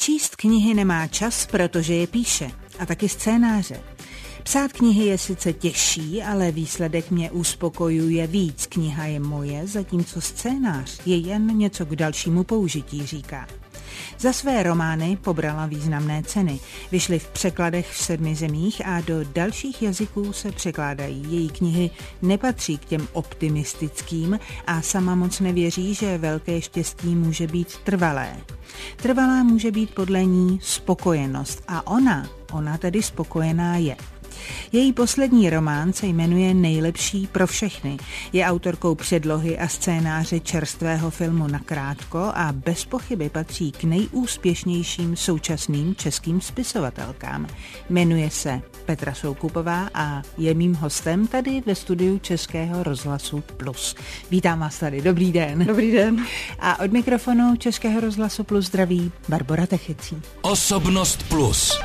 Číst knihy nemá čas, protože je píše. A taky scénáře. Psát knihy je sice těžší, ale výsledek mě uspokojuje víc. Kniha je moje, zatímco scénář je jen něco k dalšímu použití, říká. Za své romány pobrala významné ceny. Vyšly v překladech v 7 zemích a do dalších jazyků se překládají. Její knihy nepatří k těm optimistickým a sama moc nevěří, že velké štěstí může být trvalé. Trvalá může být podle ní spokojenost a ona tedy spokojená je. Její poslední román se jmenuje Nejlepší pro všechny. Je autorkou předlohy a scénáře čerstvého filmu Nakrátko a bez pochyby patří k nejúspěšnějším současným českým spisovatelkám. Jmenuje se Petra Soukupová a je mým hostem tady ve studiu Českého rozhlasu Plus. Vítám vás tady, dobrý den. Dobrý den. A od mikrofonu Českého rozhlasu Plus zdraví Barbora Techecí. Osobnost Plus.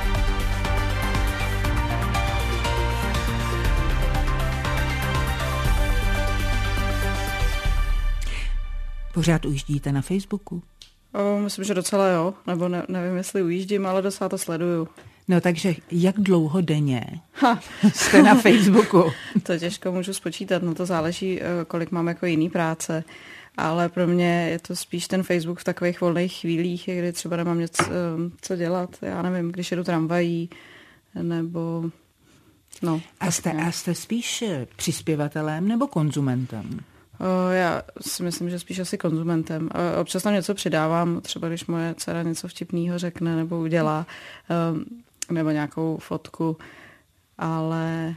Pořád ujíždíte na Facebooku? Myslím, že docela jo, nebo nevím, jestli ujíždím, ale docela to sleduju. No takže jak dlouho denně jste na Facebooku? To těžko můžu spočítat, no to záleží, kolik mám jako jiný práce, ale pro mě je to spíš ten Facebook v takových volných chvílích, kdy třeba nemám něco co dělat, já nevím, když jedu tramvají, nebo no. A jste spíš přispěvatelem nebo konzumentem? Já si myslím, že spíš asi konzumentem. Občas tam něco přidávám, třeba když moje dcera něco vtipného řekne nebo udělá, nebo nějakou fotku, ale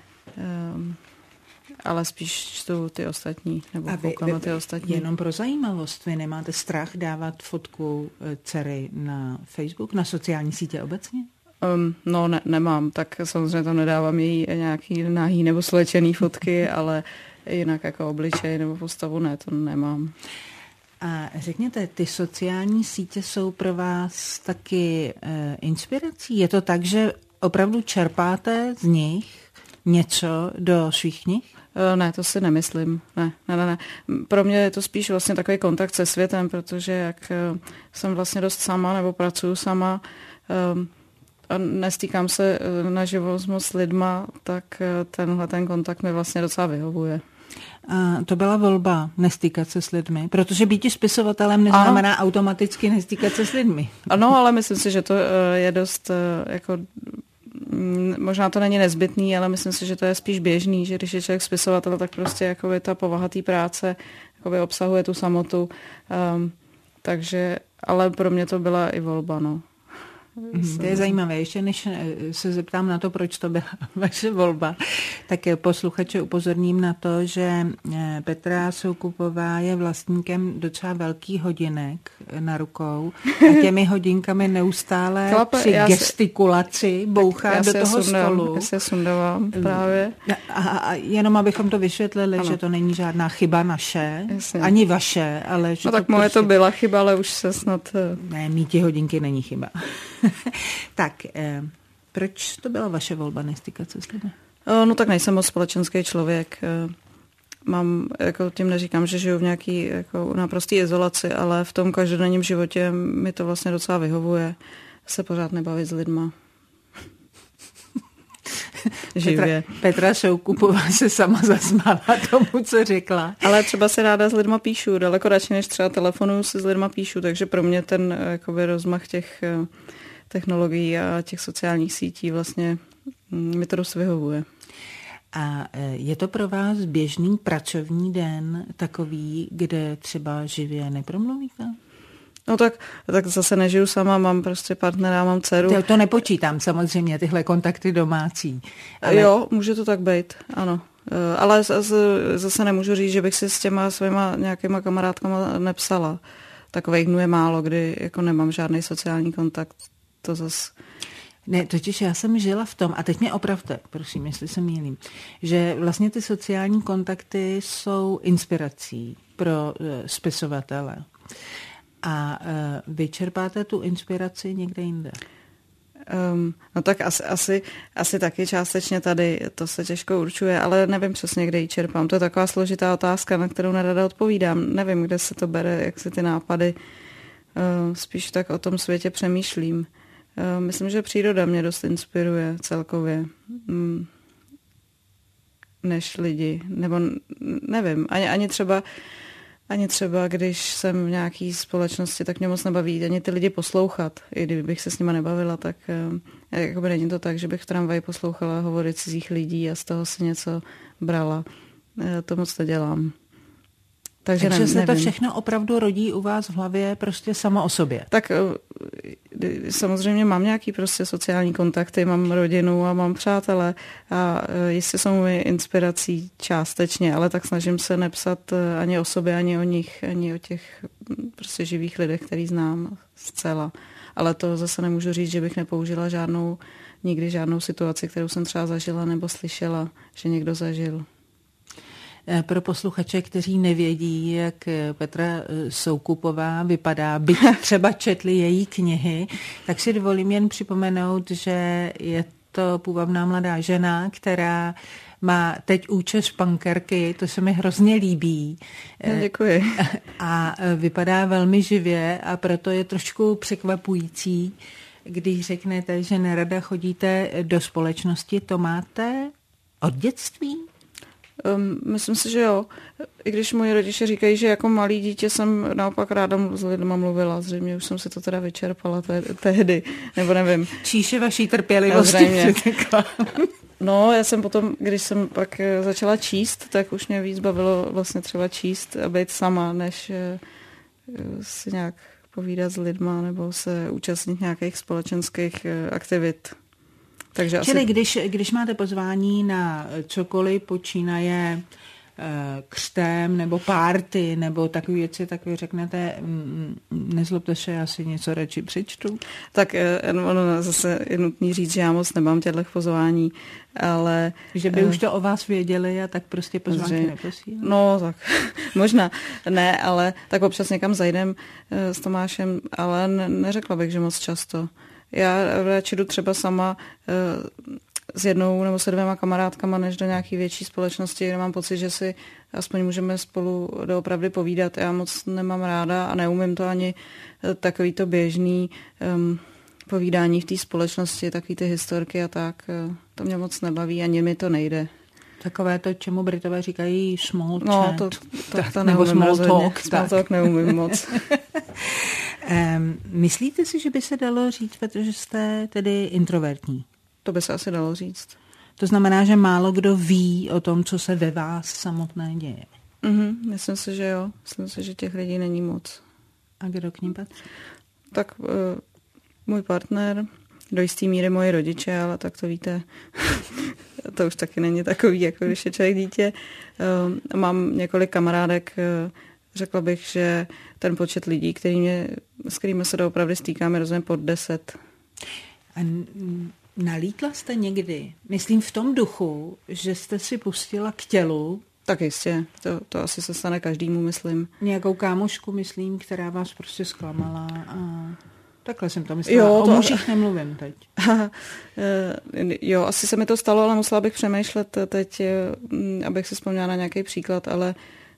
spíš čtu ty ostatní, nebo koukám na ty ostatní. Jenom pro zajímavost, vy nemáte strach dávat fotku dcery na Facebook, na sociální sítě obecně? No nemám, tak samozřejmě tam nedávám její nějaký nahý nebo slečený fotky, ale jinak jako obličej nebo postavu ne, to nemám. A řekněte, ty sociální sítě jsou pro vás taky inspirací? Je to tak, že opravdu čerpáte z nich něco do svých knih? Ne, to si nemyslím. Ne. Pro mě je to spíš vlastně takový kontakt se světem, protože jak jsem vlastně dost sama nebo pracuju sama, a nestýkám se naživo s moc lidma, tak ten kontakt mi vlastně docela vyhovuje. A to byla volba nestýkat se s lidmi, protože být spisovatelem neznamená automaticky nestýkat se s lidmi. Ano, ale myslím si, že to je dost jako možná to není nezbytný, ale myslím si, že to je spíš běžný, že když je člověk spisovatel, tak prostě jakoby ta povaha té práce jakoby obsahuje tu samotu. Takže, ale pro mě to byla i volba, no. To je zajímavé. Ještě než se zeptám na to, proč to byla vaše volba, tak posluchače upozorním na to, že Petra Soukupová je vlastníkem docela velkých hodinek na rukou a těmi hodinkami neustále při gestikulaci bouchá do toho stolu. Já se sundávám právě. A jenom abychom to vysvětlili, ano. Že to není žádná chyba naše, jasně. Ani vaše, ale že no tak moje to byla chyba, ale už se snad... Ne, mít hodinky není chyba. Tak, proč to byla vaše volba nestýkat se s lidmi? No tak nejsem moc společenský člověk. Mám, jako tím neříkám, že žiju v nějaký jako naprostý izolaci, ale v tom každodenním životě mi to vlastně docela vyhovuje se pořád nebavit s lidma. Živě. Petra Soukupová se sama zasmála tomu, co řekla. Ale třeba se ráda s lidma píšu, daleko radši než třeba telefonuju se s lidma píšu, takže pro mě ten jakoby rozmach těch technologií a těch sociálních sítí vlastně mi to dost vyhovuje. A je to pro vás běžný pracovní den takový, kde třeba živě nepromluvíte? No tak zase nežiju sama, mám prostě partnera, mám dceru. To nepočítám samozřejmě, tyhle kontakty domácí. Ale... Jo, může to tak být, ano. Ale zase nemůžu říct, že bych si s těma svýma nějakýma kamarádkama nepsala. Takových dnů je málo, kdy jako nemám žádný sociální kontakt. To zase... Ne, totiž já jsem žila v tom, a teď mě opravte, prosím, jestli se mýlím, že vlastně ty sociální kontakty jsou inspirací pro spisovatele. A vy čerpáte tu inspiraci někde jinde? No tak asi taky částečně tady, to se těžko určuje, ale nevím přesně, kde ji čerpám. To je taková složitá otázka, na kterou nerada odpovídám. Nevím, kde se to bere, jak se ty nápady Spíš tak o tom světě přemýšlím. Myslím, že příroda mě dost inspiruje celkově, než lidi. Nebo nevím, ani třeba, když jsem v nějaké společnosti, tak mě moc nebaví ani ty lidi poslouchat. I kdybych se s nima nebavila, tak jakoby není to tak, že bych v tramvaji poslouchala hovory cizích lidí a z toho si něco brala. To moc nedělám. Takže se to všechno opravdu rodí u vás v hlavě prostě samo o sobě. Tak samozřejmě mám nějaký prostě sociální kontakty, mám rodinu a mám přátele a jistě jsou mi inspirací částečně, ale tak snažím se nepsat ani o sobě, ani o nich, ani o těch prostě živých lidech, který znám zcela. Ale to zase nemůžu říct, že bych nepoužila nikdy žádnou situaci, kterou jsem třeba zažila nebo slyšela, že někdo zažil. Pro posluchače, kteří nevědí, jak Petra Soukupová vypadá, byť třeba četli její knihy, tak si dovolím jen připomenout, že je to půvabná mladá žena, která má teď účes punkerky, to se mi hrozně líbí. No, děkuji. A vypadá velmi živě a proto je trošku překvapující, když řeknete, že nerada chodíte do společnosti. To máte od dětství? Myslím si, že jo. I když moji rodiče říkají, že jako malý dítě jsem naopak ráda s lidma mluvila. Zřejmě už jsem si to teda vyčerpala tehdy, nebo nevím. Číše vaší trpělivosti. No, já jsem potom, když jsem pak začala číst, tak už mě víc bavilo vlastně třeba číst a být sama, než si nějak povídat s lidma nebo se účastnit nějakých společenských aktivit. Čili když máte pozvání na cokoliv, počínaje křtem nebo párty nebo takové věci, tak vy řeknete, nezlobte se, já si něco radši přečtu. Tak ono zase je nutný říct, že já moc nemám těchto pozvání, ale... Že by už to o vás věděli a tak prostě pozvánky neposílali. No, tak možná. Ne, ale tak občas někam zajdem s Tomášem, ale neřekla bych, že moc často. Já radši jdu třeba sama s jednou nebo se 2 kamarádkama, než do nějaké větší společnosti, kde mám pocit, že si aspoň můžeme spolu doopravdy povídat. Já moc nemám ráda a neumím to ani takový to běžný povídání v té společnosti, takový ty historky a tak. To mě moc nebaví, ani mi to nejde. Takové to, čemu Britové říkají small chat. No, to nebo small talk. Small talk neumím moc. Myslíte si, že by se dalo říct, protože jste tedy introvertní? To by se asi dalo říct. To znamená, že málo kdo ví o tom, co se ve vás samotné děje. Myslím si, že jo. Myslím si, že těch lidí není moc. A kdo k ním patří? Tak můj partner, do jistý míry moji rodiče, ale tak to víte, to už taky není takový, jako když je člověk dítě. Mám několik kamarádek, řekla bych, že ten počet lidí, s kterými se doopravdy stýkáme, rozumím pod 10. A nalítla jste někdy, myslím v tom duchu, že jste si pustila k tělu? Tak jistě, to asi se stane každému, myslím. Nějakou kámošku, myslím, která vás prostě zklamala a... Takhle jsem to myslela. Jo, o mužích nemluvím teď. Jo, asi se mi to stalo, ale musela bych přemýšlet teď, abych si vzpomněla na nějaký příklad, ale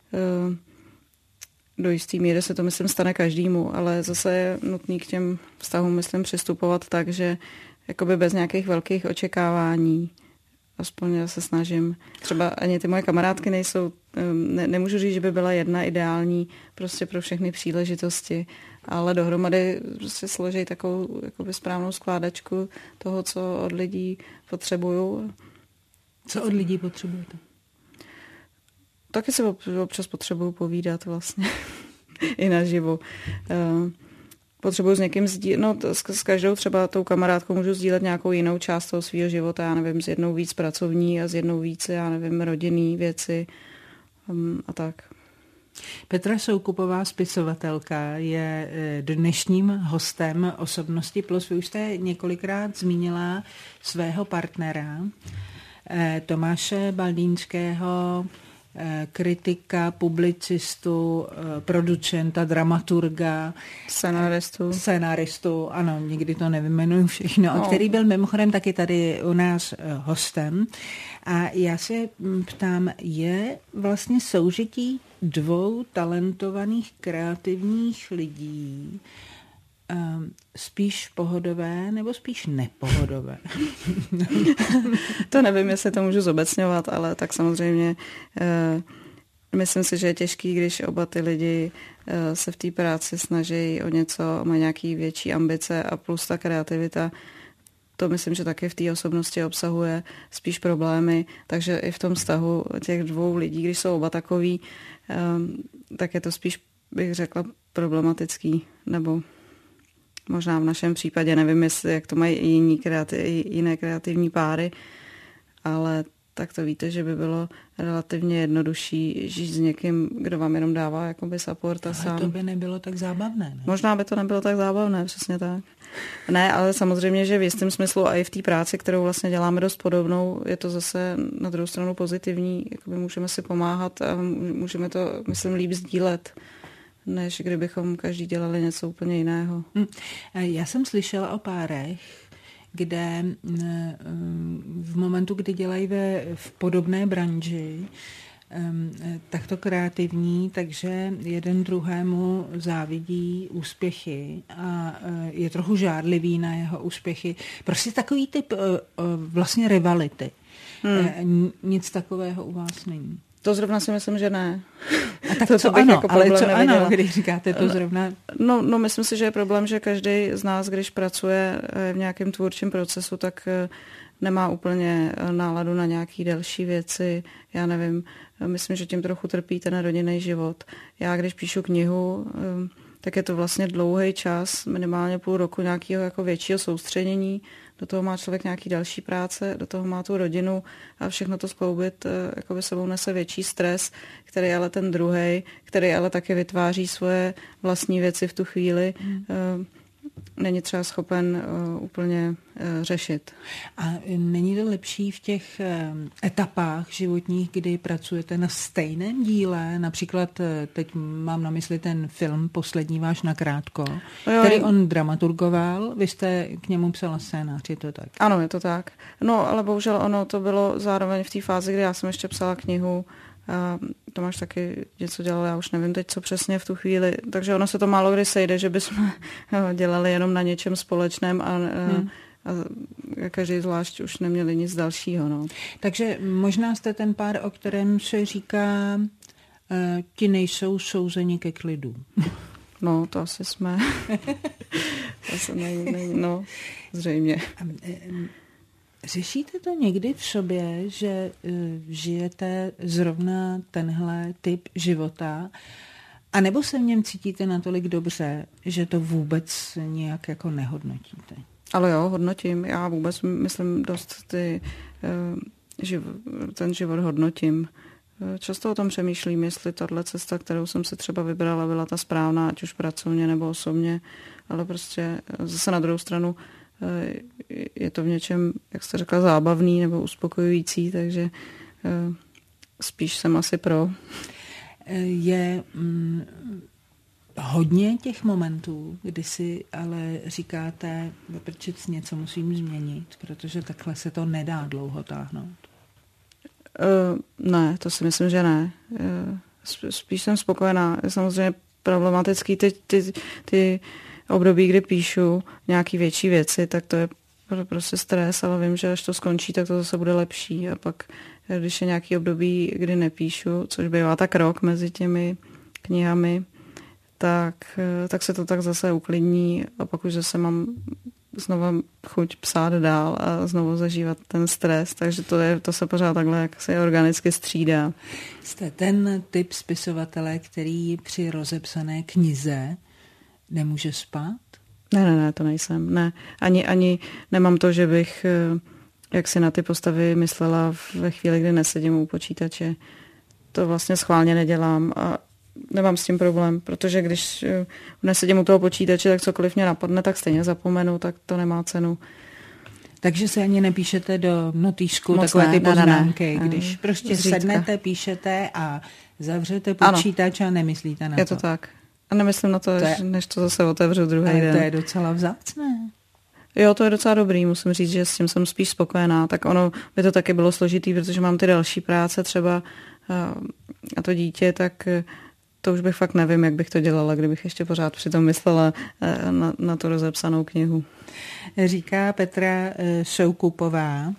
do jistý míry se to, myslím, stane každému, ale zase je nutný k těm vztahům, myslím, přistupovat tak, že jakoby bez nějakých velkých očekávání, aspoň já se snažím. Třeba ani ty moje kamarádky nejsou, nemůžu říct, že by byla jedna ideální prostě pro všechny příležitosti, ale dohromady prostě složí takovou jakoby správnou skládačku toho, co od lidí potřebuju. Co od lidí potřebujete? Taky se občas potřebuju povídat vlastně i naživo. Potřebuju s někým s každou třeba tou kamarádkou můžu sdílet nějakou jinou část toho svého života, já nevím, s jednou víc pracovní a s jednou víc, já nevím, rodinný věci a tak. Petra Soukupová, spisovatelka, je dnešním hostem Osobnosti Plus. Vy už jste několikrát zmínila svého partnera, Tomáše Baldýnského, kritika, publicistu, producenta, dramaturga, scenaristu, ano, nikdy to nevyjmenuji všechno, no. Který byl mimochodem taky tady u nás hostem. A já se ptám, je vlastně soužití dvou talentovaných kreativních lidí spíš pohodové nebo spíš nepohodové? To nevím, jestli to můžu zobecňovat, ale tak samozřejmě myslím si, že je těžký, když oba ty lidi se v té práci snaží o něco, mají nějaký větší ambice a plus ta kreativita. To myslím, že taky v té osobnosti obsahuje spíš problémy, takže i v tom vztahu těch dvou lidí, když jsou oba takový, tak je to spíš, bych řekla, problematický, nebo možná v našem případě, nevím, jak to mají i jiné kreativní páry, ale tak to víte, že by bylo relativně jednodušší žít s někým, kdo vám jenom dává jakoby support a sám. Ale to by nebylo tak zábavné, ne? Možná by to nebylo tak zábavné, přesně tak. Ne, ale samozřejmě, že v jistém smyslu a i v té práci, kterou vlastně děláme dost podobnou, je to zase na druhou stranu pozitivní, jakoby můžeme si pomáhat a můžeme to, myslím, líp sdílet, než kdybychom každý dělali něco úplně jiného. Já jsem slyšela o párech, kde v momentu, kdy dělají v podobné branži, takto kreativní, takže jeden druhému závidí úspěchy a je trochu žárlivý na jeho úspěchy. Prostě takový typ vlastně rivality. Nic takového u vás není. To zrovna si myslím, že ne. A tak co ano, jako ale co neviděla. Ano, když říkáte to zrovna? No, myslím si, že je problém, že každý z nás, když pracuje v nějakém tvůrčím procesu, tak nemá úplně náladu na nějaké další věci. Já nevím, myslím, že tím trochu trpí ten rodinný život. Já, když píšu knihu, tak je to vlastně dlouhý čas, minimálně půl roku nějakého jako většího soustředění. Do toho má člověk nějaký další práce, do toho má tu rodinu a všechno to skloubit jakoby sebou nese větší stres, který ale ten druhej, který ale taky vytváří svoje vlastní věci v tu chvíli, není třeba schopen úplně řešit. A není to lepší v těch etapách životních, kdy pracujete na stejném díle? Například teď mám na mysli ten film Poslední váš nakrátko, který on dramaturgoval, vy jste k němu psala scénář, je to tak? Ano, je to tak. No, ale bohužel ono to bylo zároveň v té fázi, kdy já jsem ještě psala knihu. Tomáš taky něco dělal, já už nevím teď, co přesně v tu chvíli. Takže ono se to málo kdy sejde, že bychom dělali jenom na něčem společném a každý zvlášť už neměli nic dalšího. No. Takže možná jste ten pár, o kterém se říká, ti nejsou souzeni ke klidu. No, to asi jsme. No, zřejmě. Řešíte to někdy v sobě, že žijete zrovna tenhle typ života, anebo se v něm cítíte natolik dobře, že to vůbec nějak jako nehodnotíte? Ale jo, hodnotím. Já vůbec myslím dost ten život hodnotím. Často o tom přemýšlím, jestli tahle cesta, kterou jsem si třeba vybrala, byla ta správná, ať už pracovně nebo osobně, ale prostě zase na druhou stranu je to v něčem, jak jste řekla, zábavný nebo uspokojující, takže spíš jsem asi pro. Je hodně těch momentů, kdy si ale říkáte, prčec, něco musím změnit, protože takhle se to nedá dlouho táhnout. Ne, to si myslím, že ne. Spíš jsem spokojená. Je samozřejmě problematický ty období, kdy píšu nějaký větší věci, tak to je prostě stres, ale vím, že až to skončí, tak to zase bude lepší. A pak, když je nějaký období, kdy nepíšu, což bývá tak rok mezi těmi knihami, tak se to tak zase uklidní a pak už zase mám znovu chuť psát dál a znovu zažívat ten stres, takže to se pořád takhle jak se organicky střídá. Jste ten typ spisovatele, který při rozepsané knize nemůže spát? Ne, to nejsem. Ne. Ani nemám to, že bych jak si na ty postavy myslela ve chvíli, kdy nesedím u počítače. To vlastně schválně nedělám a nemám s tím problém, protože když nesedím u toho počítače, tak cokoliv mě napadne, tak stejně zapomenu, tak to nemá cenu. Takže se ani nepíšete do notýsku takové ty poznámky, ne. Když prostě sednete, píšete a zavřete počítač a nemyslíte na to. Je to tak. A nemyslím na to, než to zase otevřu druhý den. Ale to je docela vzácné. Jo, to je docela dobrý, musím říct, že s tím jsem spíš spokojená. Tak ono by to taky bylo složitý, protože mám ty další práce třeba a to dítě, tak to už bych fakt nevím, jak bych to dělala, kdybych ještě pořád přitom myslela na tu rozepsanou knihu. Říká Petra Soukupová.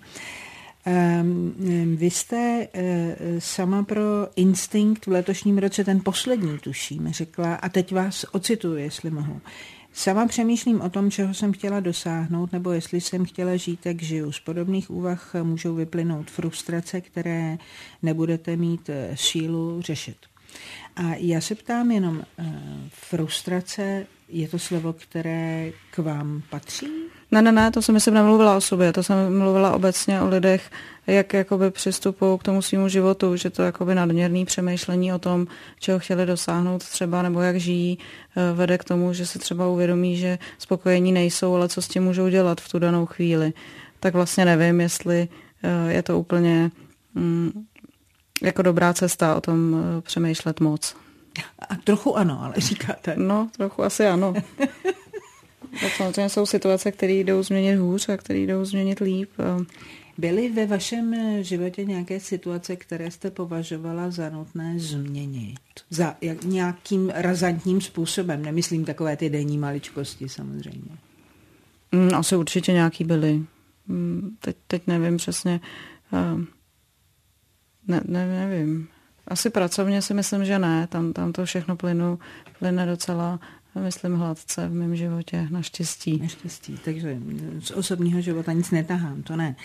Vy jste sama pro Instinkt v letošním roce, ten poslední tuším, řekla, a teď vás ocituji, jestli mohu. Sama přemýšlím o tom, čeho jsem chtěla dosáhnout, nebo jestli jsem chtěla žít, tak žiju. Z podobných úvah můžou vyplynout frustrace, které nebudete mít sílu řešit. A já se ptám jenom, frustrace, je to slovo, které k vám patří? Ne, to jsem nemluvila o sobě, to jsem mluvila obecně o lidech, jak jakoby přistupují k tomu svýmu životu, že to jakoby nadměrný přemýšlení o tom, čeho chtěli dosáhnout třeba, nebo jak žijí, vede k tomu, že si třeba uvědomí, že spokojení nejsou, ale co s tím můžou dělat v tu danou chvíli. Tak vlastně nevím, jestli je to úplně jako dobrá cesta o tom přemýšlet moc. A trochu ano, ale říkáte. No, trochu asi ano. Tak samozřejmě jsou situace, které jdou změnit hůř a které jdou změnit líp. Byly ve vašem životě nějaké situace, které jste považovala za nutné změnit? Za nějakým razantním způsobem? Nemyslím takové ty denní maličkosti samozřejmě. Asi určitě nějaký byly. Teď nevím přesně. Nevím. Asi pracovně si myslím, že ne. Tam to všechno plyne docela, myslím, hladce v mém životě, naštěstí. Naštěstí, takže z osobního života nic netahám, to ne.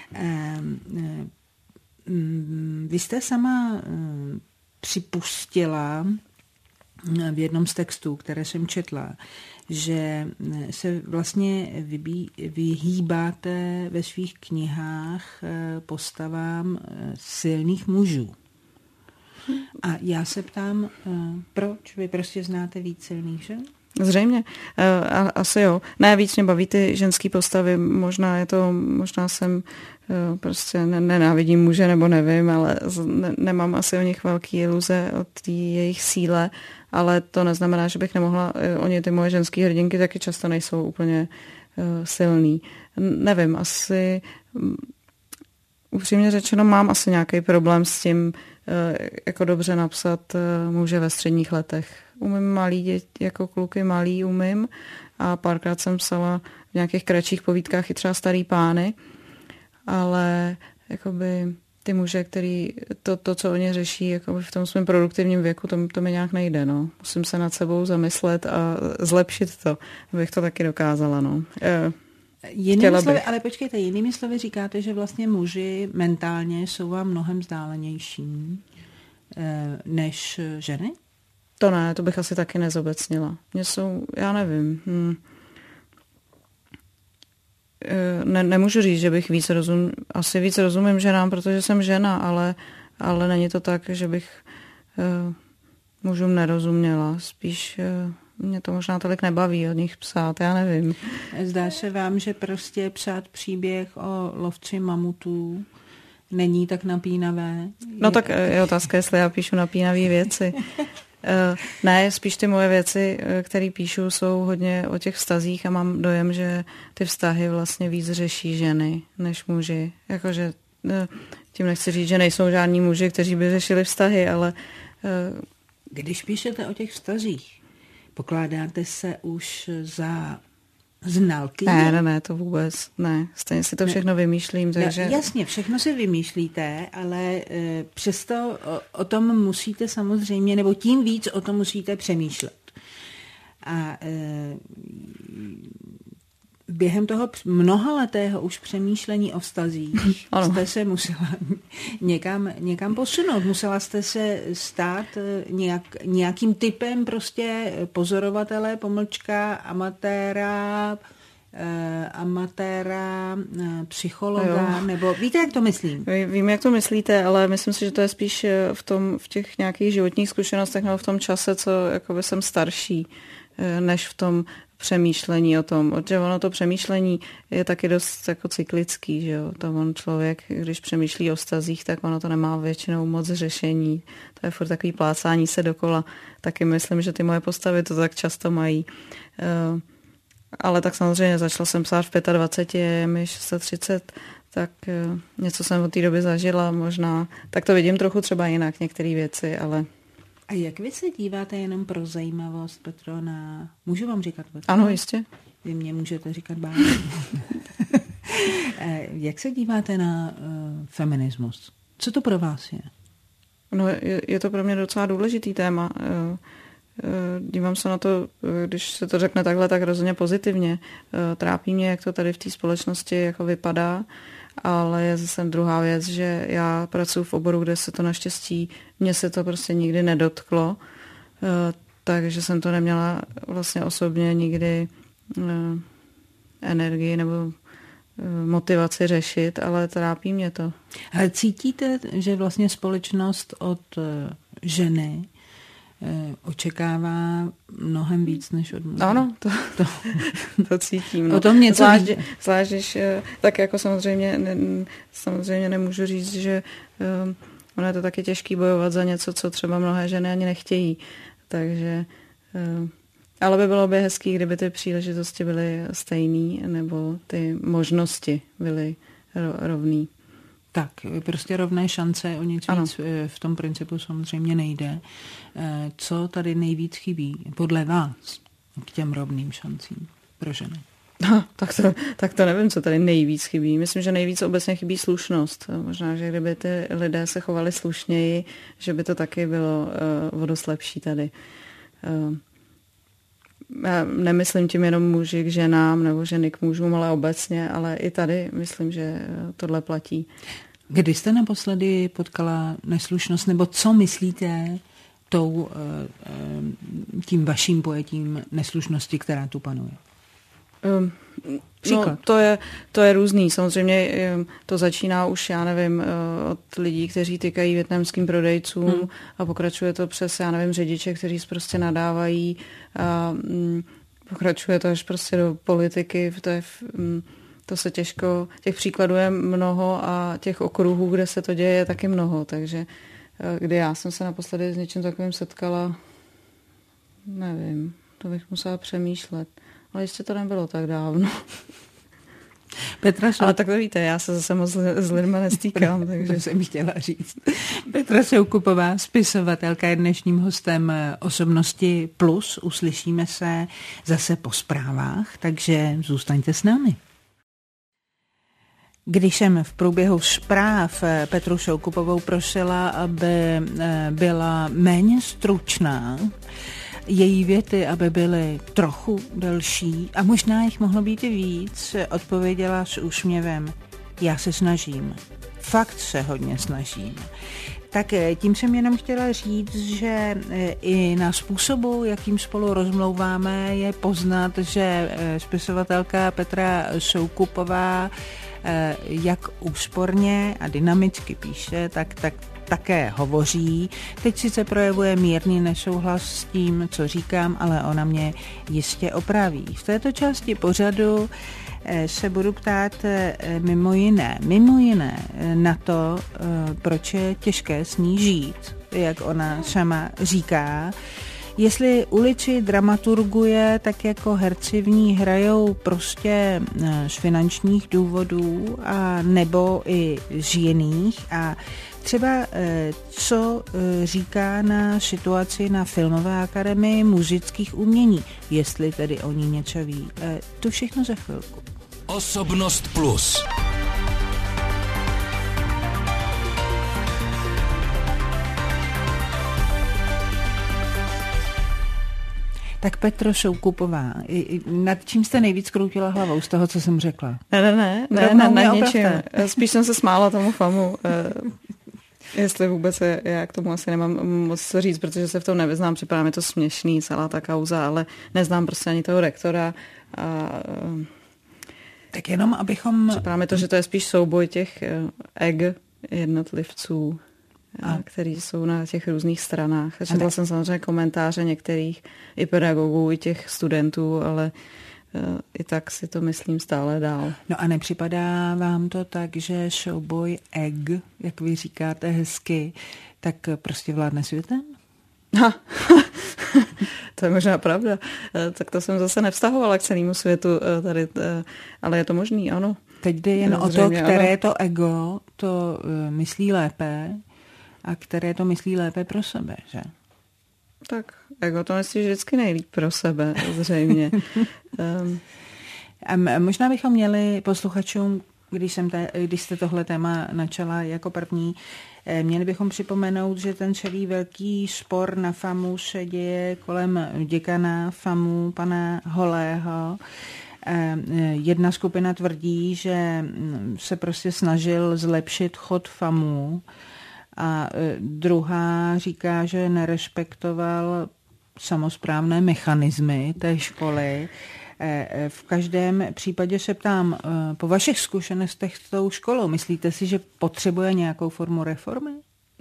Vy jste sama připustila v jednom z textů, které jsem četla, že se vlastně vyhýbáte ve svých knihách postavám silných mužů. A já se ptám, proč? Vy prostě znáte víc silných žen? Zřejmě. Asi jo. Ne, víc mě baví ty ženský postavy. Možná jsem prostě nenávidím muže, nebo nevím, ale nemám asi o nich velký iluze o té jejich síle, ale to neznamená, že bych nemohla, oni ty moje ženský hrdinky taky často nejsou úplně silný. Nevím, asi upřímně řečeno mám asi nějaký problém s tím, jako dobře napsat muže ve středních letech. Umím malý děti, jako kluky malý umím a párkrát jsem psala v nějakých kratších povídkách i třeba starý pány, ale jakoby ty muže, který to co oni řeší jakoby v tom svém produktivním věku, to mi nějak nejde. No. Musím se nad sebou zamyslet a zlepšit to, abych to taky dokázala. No. Jinými slovy, ale počkejte, jinými slovy říkáte, že vlastně muži mentálně jsou vám mnohem vzdálenější než ženy? To ne, to bych asi taky nezobecnila. Mně jsou, já nevím. Nemůžu říct, že bych asi víc rozumím ženám, protože jsem žena, ale není to tak, že bych mužům nerozuměla. Spíš mě to možná tolik nebaví od nich psát, já nevím. Zdá se vám, že prostě psát příběh o lovci mamutů není tak napínavé? No tak je otázka, jestli já píšu napínavé věci. Ne, spíš ty moje věci, které píšu, jsou hodně o těch vztazích a mám dojem, že ty vztahy vlastně víc řeší ženy než muži. Jakože tím nechci říct, že nejsou žádní muži, kteří by řešili vztahy, ale... Když píšete o těch vztazích, pokládáte se už za znalky? Ne, to vůbec ne. Stejně si to všechno vymýšlím. Takže... No, jasně, všechno si vymýšlíte, ale přesto o tom musíte samozřejmě, nebo tím víc o tom musíte přemýšlet. A během toho mnohaletého už přemýšlení o vztazích jste se musela někam posunout. Musela jste se stát nějakým typem prostě pozorovatele, amatéra, psychologa, jo. Nebo víte, jak to myslím? Vím, jak to myslíte, ale myslím si, že to je spíš v těch nějakých životních zkušenostech nebo v tom čase, co jakoby jsem starší, než v tom přemýšlení o tom. Protože ono to přemýšlení je taky dost jako cyklický, že jo. To on člověk, když přemýšlí o vztazích, tak ono to nemá většinou moc řešení. To je furt takový plácání se dokola. Taky myslím, že ty moje postavy to tak často mají. Ale tak samozřejmě začala jsem psát v 25, je mi 630, tak něco jsem od té doby zažila možná. Tak to vidím trochu třeba jinak některé věci, ale... A jak vy se díváte jenom pro zajímavost, Petro, na... Můžu vám říkat Petro? Ano, jistě. Vy mě můžete říkat Bára. Jak se díváte na feminismus? Co to pro vás je? No, je to pro mě docela důležitý téma. Dívám se na to, když se to řekne takhle, tak rozhodně pozitivně. Trápí mě, jak to tady v té společnosti jako vypadá, ale je zase druhá věc, že já pracuji v oboru, kde se to naštěstí, mně se to prostě nikdy nedotklo, takže jsem to neměla vlastně osobně nikdy energii nebo motivaci řešit, ale trápí mě to. Ale cítíte, že vlastně společnost od ženy očekává mnohem víc než od muže? Ano, to cítím. No. O tom něco zvlášť, když, tak jako samozřejmě nemůžu říct, že ono je to taky těžký bojovat za něco, co třeba mnohé ženy ani nechtějí. Takže ale by bylo by hezký, kdyby ty příležitosti byly stejný, nebo ty možnosti byly rovný. Tak, prostě rovné šance, o nic víc v tom principu samozřejmě nejde. Co tady nejvíc chybí podle vás k těm rovným šancím pro ženy? Tak to nevím, co tady nejvíc chybí. Myslím, že nejvíc obecně chybí slušnost. Možná, že kdyby ty lidé se chovali slušněji, že by to taky bylo o dost lepší tady. Já nemyslím tím jenom muži k ženám nebo ženy k mužům, ale obecně, ale i tady myslím, že tohle platí. Kdy jste naposledy potkala neslušnost, nebo co myslíte tím vaším pojetím neslušnosti, která tu panuje? No, to je různý. Samozřejmě to začíná už, já nevím, od lidí, kteří tykají vietnamským prodejcům a pokračuje to přes, já nevím, řidiče, kteří prostě nadávají a pokračuje to až prostě do politiky. To se těžko, těch příkladů je mnoho a těch okruhů, kde se to děje, je taky mnoho. Takže kdy já jsem se naposledy s něčím takovým setkala, nevím, to bych musela přemýšlet. Ale ještě to nebylo tak dávno. Ale tak to víte, já se zase moc s lidmi nestýkám. Takže to jsem chtěla říct. Petra Soukupová, spisovatelka, je dnešním hostem Osobnosti Plus. Uslyšíme se zase po zprávách, takže zůstaňte s námi. Když jsem v průběhu zpráv Petru Soukupovou prosila, aby byla méně stručná, její věty, aby byly trochu delší a možná jich mohlo být i víc, odpověděla s úsměvem: já se snažím. Fakt se hodně snažím. Tak tím jsem jenom chtěla říct, že i na způsobu, jakým spolu rozmlouváme, je poznat, že spisovatelka Petra Soukupová jak úsporně a dynamicky píše, tak také hovoří. Teď sice projevuje mírný nesouhlas s tím, co říkám, ale ona mě jistě opraví. V této části pořadu se budu ptát mimo jiné na to, proč je těžké s ní žít, jak ona sama říká. Jestli ulici dramaturguje, tak jako herci v ní hrajou prostě z finančních důvodů a nebo i z jiných a třeba co říká na situaci na Filmové akademii muzických umění, jestli tedy o ní něco ví. To všechno za chvilku. Osobnost Plus. Tak Petro Soukupová, nad čím jste nejvíc kroutila hlavou z toho, co jsem řekla? Ne, na něčím. Spíš jsem se smála tomu FAMu. Jestli vůbec já k tomu asi nemám moc co říct, protože se v tom nevyznám, připadá mi to směšný, celá ta kauza, ale neznám prostě ani toho rektora. Tak jenom abychom... Připadá mi to, že to je spíš souboj těch jednotlivců, který jsou na těch různých stranách. Četla jsem samozřejmě komentáře některých i pedagogů, i těch studentů, ale i tak si to myslím stále dál. No a nepřipadá vám to tak, že souboj jak vy říkáte hezky, tak prostě vládne světem? To je možná pravda. Tak to jsem zase nevztahovala k celému světu tady, ale je to možný, ano. Teď jde jen o to, které to ego to myslí lépe a které to myslí lépe pro sebe, že? Tak ego to myslí vždycky nejlíp pro sebe, zřejmě. A možná bychom měli posluchačům, když jste tohle téma načala jako první, měli bychom připomenout, že ten celý velký spor na FAMU se děje kolem děkana FAMU, pana Holého. Jedna skupina tvrdí, že se prostě snažil zlepšit chod FAMU a druhá říká, že nerespektoval samosprávné mechanismy té školy. V každém případě se ptám, po vašich zkušenostech s tou školou, myslíte si, že potřebuje nějakou formu reformy?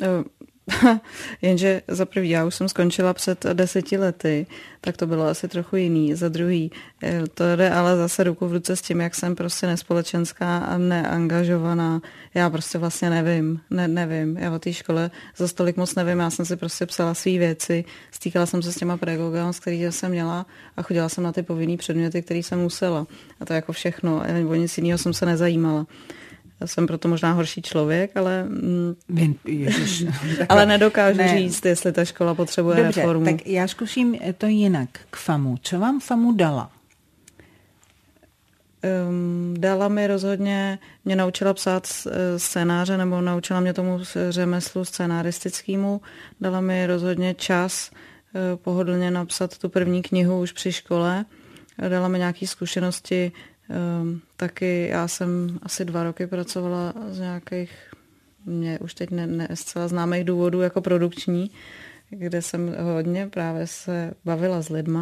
Jenže za prvý, já už jsem skončila před 10 lety, tak to bylo asi trochu jiný. Za druhý, to jde ale zase ruku v ruce s tím, jak jsem prostě nespolečenská a neangažovaná. Já prostě vlastně nevím. Já o té škole za stolik moc nevím. Já jsem si prostě psala svý věci, stýkala jsem se s těma pedagogama, s kterými jsem měla a chodila jsem na ty povinný předměty, které jsem musela. A to jako všechno. O nic jiného jsem se nezajímala. Já jsem proto možná horší člověk, ale ale nedokážu říct, jestli ta škola potřebuje reformu. Tak já zkusím to jinak k FAMU. Co vám FAMU dala? Dala mi rozhodně, mě naučila psát scénáře, nebo naučila mě tomu řemeslu scénaristickému. Dala mi rozhodně čas pohodlně napsat tu první knihu už při škole. Dala mi nějaké zkušenosti. Taky já jsem asi 2 roky pracovala z nějakých, mě už teď ne zcela známých důvodů jako produkční, kde jsem hodně právě se bavila s lidma.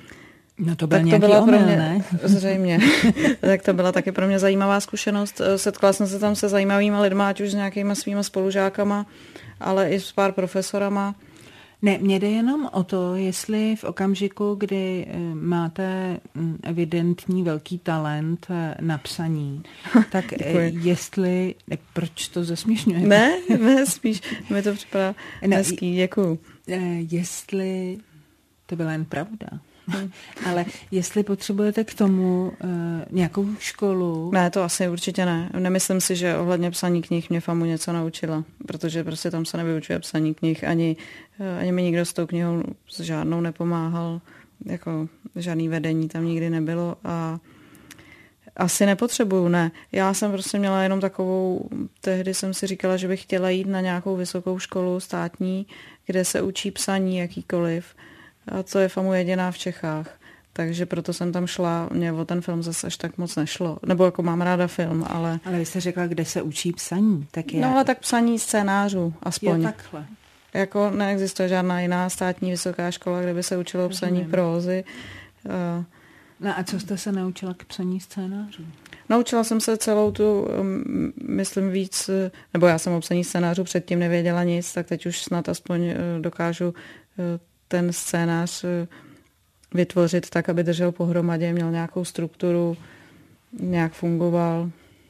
No to byl nějaký omyl, ne? Zřejmě. Tak to byla taky pro mě zajímavá zkušenost. Setkala jsem se tam se zajímavými lidma, ať už s nějakýma svýma spolužákama, ale i s pár profesorama. Ne, mně jde jenom o to, jestli v okamžiku, kdy máte evidentní velký talent na psaní, tak jestli... Proč to zesměšňujete? Ne, spíš mi to připadá hezký, děkuju. Jestli to byla jen pravda. Ale jestli potřebujete k tomu nějakou školu... Ne, to asi určitě ne. Nemyslím si, že ohledně psaní knih mě FAMU něco naučila, protože prostě tam se nevyučuje psaní knih, ani mi nikdo s tou knihou s žádnou nepomáhal, jako žádný vedení tam nikdy nebylo a asi nepotřebuju, ne. Já jsem prostě měla jenom takovou, tehdy jsem si říkala, že bych chtěla jít na nějakou vysokou školu státní, kde se učí psaní jakýkoliv. A to je FAMU jediná v Čechách. Takže proto jsem tam šla, mě o ten film zase až tak moc nešlo. Nebo jako mám ráda film, ale... Ale vy jste řekla, kde se učí psaní. Tak je... No ale tak psaní scénářů, aspoň. Je takhle. Jako neexistuje žádná jiná státní vysoká škola, kde by se učilo psaní prózy. No a co jste se naučila k psaní scénářů? Naučila jsem se celou tu, myslím víc, nebo já jsem o psaní scénářů předtím nevěděla nic, tak teď už snad aspoň dokážu ten scénář vytvořit tak, aby držel pohromadě, měl nějakou strukturu, nějak fungoval.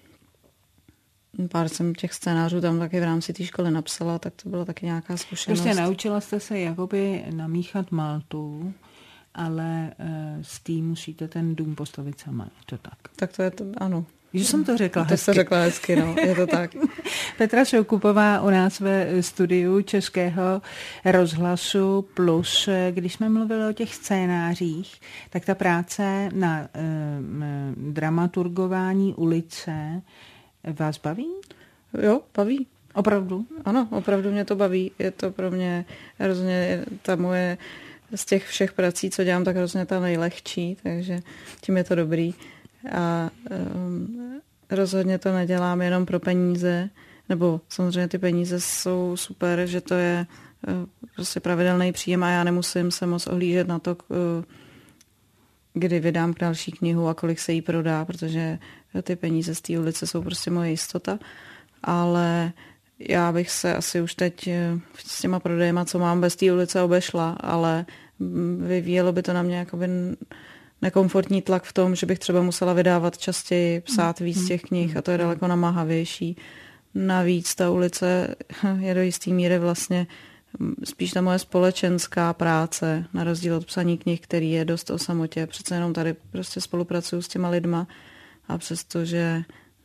Pár jsem těch scénářů tam taky v rámci té školy napsala, tak to byla taky nějaká zkušenost. Prostě naučila jste se jakoby namíchat maltu, ale s tím musíte ten dům postavit sama, to tak. Tak to je to, ano. Že jsem to řekla hezky. To jste řekla hezky, no, je to tak. Petra Soukupová u nás ve studiu Českého rozhlasu Plus. Když jsme mluvili o těch scénářích, tak ta práce na dramaturgování ulice vás baví? Jo, baví. Opravdu? Ano, opravdu mě to baví. Je to pro mě hrozně ta moje z těch všech prací, co dělám, tak hrozně ta nejlehčí, takže tím je to dobrý. A rozhodně to nedělám jenom pro peníze, nebo samozřejmě ty peníze jsou super, že to je prostě pravidelný příjem a já nemusím se moc ohlížet na to, kdy vydám další knihu a kolik se jí prodá, protože ty peníze z té ulice jsou prostě moje jistota, ale já bych se asi už teď s těma prodejema, co mám bez té ulice, obešla, ale vyvíjelo by to na mě jakoby nekomfortní tlak v tom, že bych třeba musela vydávat častěji, psát víc těch knih a to je daleko namáhavější. Navíc ta ulice je do jistý míry vlastně spíš ta moje společenská práce, na rozdíl od psaní knih, který je dost o samotě. Přece jenom tady prostě spolupracuju s těma lidma a přestože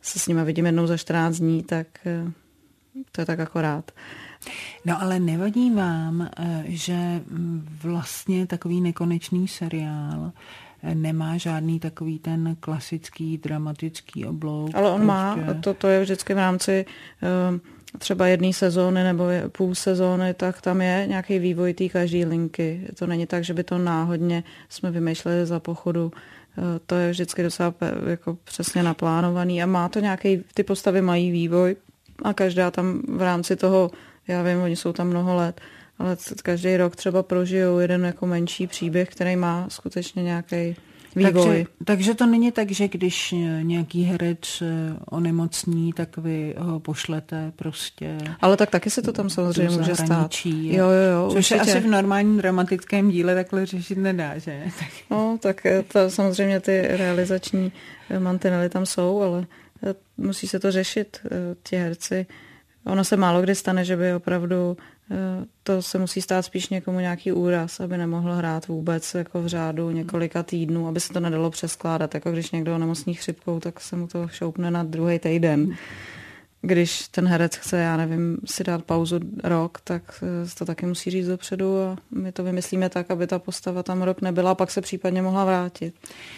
se s nima vidím jednou za 14 dní, tak to je tak akorát. No ale nevadí vám, že vlastně takový nekonečný seriál nemá žádný takový ten klasický dramatický oblouk? Ale on má, to je vždycky v rámci třeba jedné sezóny nebo půl sezóny, tak tam je nějaký vývoj té každé linky. To není tak, že by to náhodně jsme vymýšleli za pochodu. To je vždycky docela jako přesně naplánovaný a má to nějaký, ty postavy mají vývoj a každá tam v rámci toho, já vím, oni jsou tam mnoho let, ale každý rok třeba prožijou jeden jako menší příběh, který má skutečně nějaký vývoj. Takže to není tak, že když nějaký herec onemocní, tak vy ho pošlete prostě. Ale tak taky se to tam samozřejmě může stát. Jo, což se asi v normálním dramatickém díle takhle řešit nedá, že? No, tak to, samozřejmě ty realizační mantinely tam jsou, ale musí se to řešit, ti herci. Ono se málo kdy stane, že by opravdu to se musí stát spíš někomu nějaký úraz, aby nemohl hrát vůbec jako v řádu několika týdnů, aby se to nedalo přeskládat. Jako když někdo onemocní chřipkou, tak se mu to šoupne na druhý týden. Když ten herec chce, já nevím, si dát pauzu rok, tak to taky musí říct dopředu a my to vymyslíme tak, aby ta postava tam rok nebyla a pak se případně mohla vrátit.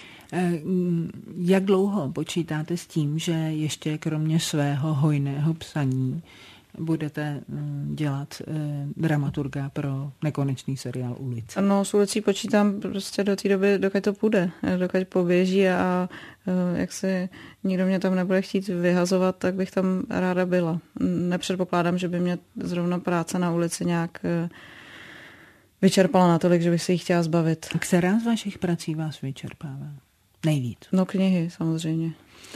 Jak dlouho počítáte s tím, že ještě kromě svého hojného psaní budete dělat dramaturga pro nekonečný seriál Ulice? No, s Ulicí počítám prostě do té doby, dokud to půjde, dokud poběží a jak se nikdo mě tam nebude chtít vyhazovat, tak bych tam ráda byla. Nepředpokládám, že by mě zrovna práce na Ulici nějak vyčerpala natolik, že bych se jí chtěla zbavit. Která z vašich prací vás vyčerpává? Nejvíc. No knihy, samozřejmě.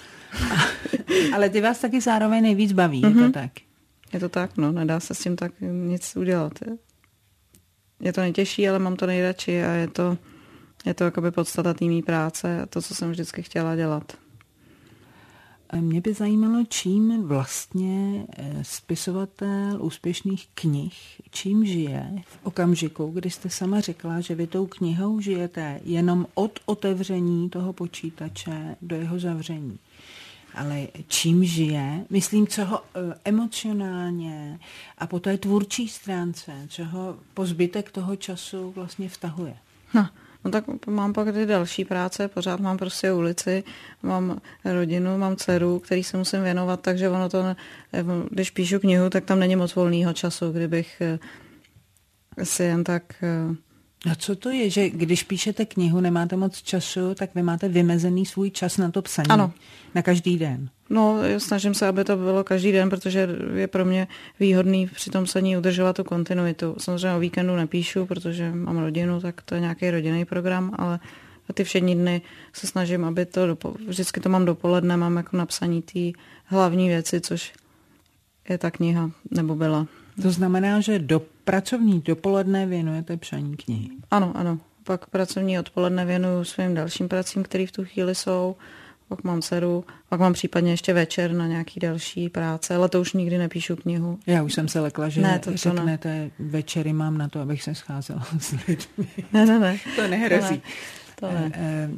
Ale ty vás taky zároveň nejvíc baví, je to tak? Je to tak, no, nedá se s tím tak nic udělat. Je to nejtěžší, ale mám to nejradši a je to jakoby podstata té mý práce a to, co jsem vždycky chtěla dělat. Mě by zajímalo, čím vlastně spisovatel úspěšných knih, čím žije v okamžiku, kdy jste sama řekla, že vy tou knihou žijete jenom od otevření toho počítače do jeho zavření. Ale čím žije, myslím, co ho emocionálně a po té tvůrčí stránce, co ho po zbytek toho času vlastně vtahuje. No tak mám pak ty další práce, pořád mám prostě Ulici, mám rodinu, mám dceru, který se musím věnovat, takže ono to, když píšu knihu, tak tam není moc volného času, kdybych si jen tak... A co to je, že když píšete knihu, nemáte moc času, tak vy máte vymezený svůj čas na to psaní? Ano. Na každý den? No, snažím se, aby to bylo každý den, protože je pro mě výhodný při tom psaní udržovat tu kontinuitu. Samozřejmě o víkendu nepíšu, protože mám rodinu, tak to je nějaký rodinný program, ale ty všední dny se snažím, aby vždycky to mám dopoledne, mám jako napsaní té hlavní věci, což je ta kniha, nebo byla. To znamená, že do pracovní dopoledne věnujete psaní knihy? Ano. Pak pracovní odpoledne věnuju svým dalším pracím, které v tu chvíli jsou. Pak mám dceru, pak mám případně ještě večer na nějaký další práce, ale to už nikdy nepíšu knihu. Já už jsem se lekla, že řeknete, ne. Večery mám na to, abych se scházela s lidmi. Ne. To nehrozí. To ne.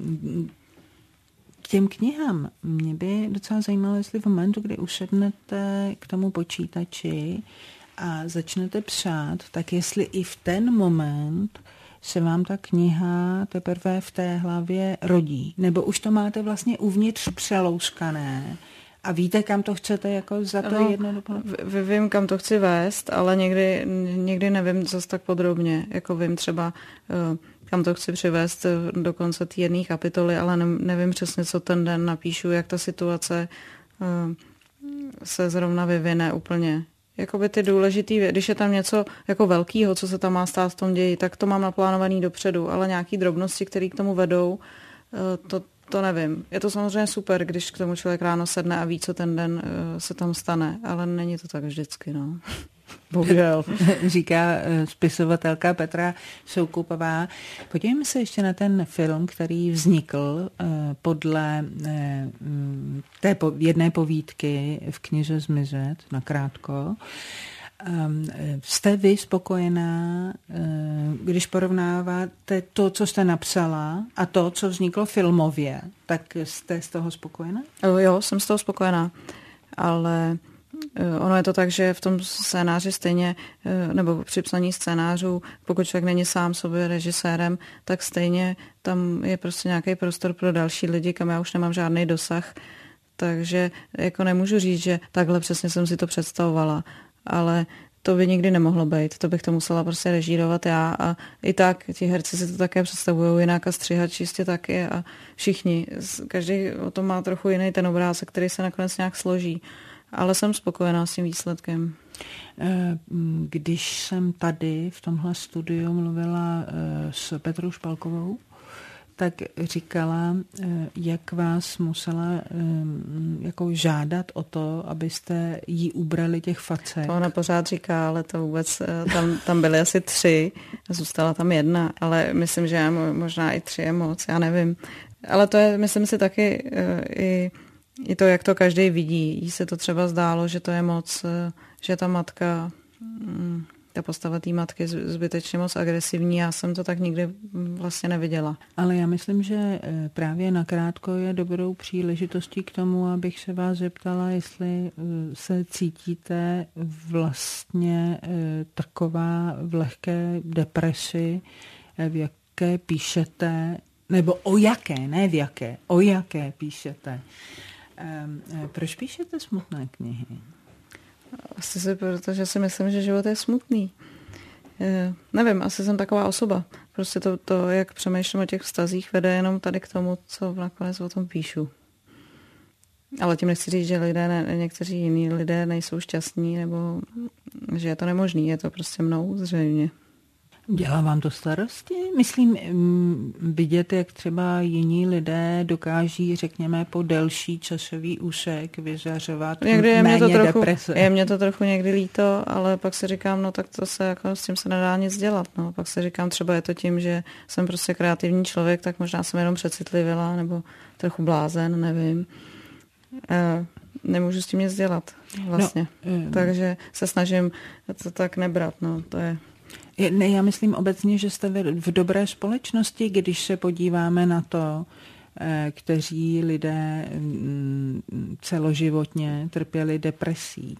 K těm knihám mě by docela zajímalo, jestli v momentu, kdy usednete k tomu počítači a začnete psát, tak jestli i v ten moment se vám ta kniha teprve v té hlavě rodí. Nebo už to máte vlastně uvnitř přelouskané a víte, kam to chcete jako za to jedno dopoledne? Vím, kam to chci vést, ale někdy nevím zase tak podrobně. Jako vím třeba, kam to chci přivést do konce té jedné kapitoly, ale nevím přesně, co ten den napíšu, jak ta situace se zrovna vyvine úplně. Jakoby ty důležitý, když je tam něco jako velkého, co se tam má stát v tom ději, tak to mám naplánovaný dopředu, ale nějaký drobnosti, které k tomu vedou, to nevím. Je to samozřejmě super, když k tomu člověk ráno sedne a ví, co ten den se tam stane, ale není to tak vždycky, no. Bohužel. Říká spisovatelka Petra Soukupová. Podívejme se ještě na ten film, který vznikl podle té jedné povídky v knize Zmizet, nakrátko. Jste vy spokojená, když porovnáváte to, co jste napsala a to, co vzniklo filmově, tak jste z toho spokojená? Jo, jsem z toho spokojená, ale ono je to tak, že v tom scénáři stejně, nebo při psaní scénářů, pokud člověk není sám sobě režisérem, tak stejně tam je prostě nějaký prostor pro další lidi, kam já už nemám žádný dosah. Takže jako nemůžu říct, že takhle přesně jsem si to představovala, ale to by nikdy nemohlo být. To bych to musela prostě režírovat já a i tak ti herci si to také představují jinak a střihač čistě taky a všichni. Každý o tom má trochu jiný ten obrázek, který se nakonec nějak složí. Ale jsem spokojená s tím výsledkem. Když jsem tady v tomhle studiu mluvila s Petrou Špalkovou, tak říkala, jak vás musela jako žádat o to, abyste jí ubrali těch facek. To ona pořád říká, ale to vůbec, tam byly asi 3, zůstala tam 1, ale myslím, že možná i 3 je moc, já nevím. Ale to je, myslím si, taky i to, jak to každý vidí. Jí se to třeba zdálo, že to je moc, že ta matka, ta postava té matky zbytečně moc agresivní. Já jsem to tak nikdy vlastně neviděla. Ale já myslím, že právě nakrátko je dobrou příležitostí k tomu, abych se vás zeptala, jestli se cítíte vlastně taková v lehké depresi, v jaké píšete, nebo o jaké, ne v jaké, o jaké píšete. Proč píšete smutné knihy? Asi protože si myslím, že život je smutný. Nevím, asi jsem taková osoba. Prostě to, jak přemýšlím o těch vztazích, vede jenom tady k tomu, co nakonec o tom píšu. Ale tím nechci říct, že někteří jiní lidé nejsou šťastní, nebo že je to nemožný. Je to prostě mnou zřejmě. Dělá vám to starosti? Myslím, vidět, jak třeba jiní lidé dokáží, řekněme, po delší časový úsek vyzařovat méně deprese. Je mě to trochu někdy líto, ale pak si říkám, no tak to se jako s tím se nedá nic dělat. No. Pak si říkám, třeba je to tím, že jsem prostě kreativní člověk, tak možná jsem jenom přecitlivila nebo trochu blázen, nevím. Nemůžu s tím nic dělat vlastně. No, takže se snažím to tak nebrat. No, to je... Ne, já myslím obecně, že jste v dobré společnosti, když se podíváme na to, kteří lidé celoživotně trpěli depresí.